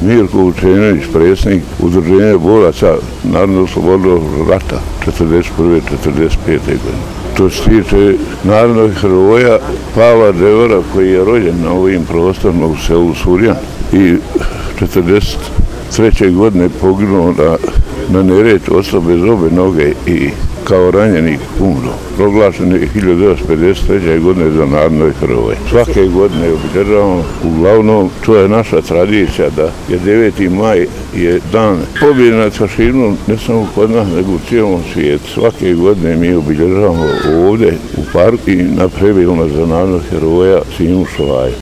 Mirko Vučenović, predsjednik Udruženja boraca Narodno-oslobodilačkog rata 1941. 1945. godine. To se tiče narodnog heroja Pavla Devera, koji je rođen na ovim prostorima u selu Surjan i 1943. godine poginuo na Neretvi, ostao bez obe noge i kao ranjenik umro. Proglašen je 1953. godine za narodnog heroja. Svake godine obilježavamo, uglavnom, to je naša tradicija da je 9. maj je dan pobjede nad fašizmom, ne samo kod nas, nego u cijelom svijetu. Svake godine mi obilježavamo ovdje u parku i na prebilima za narodnog heroja Simu Šolaj.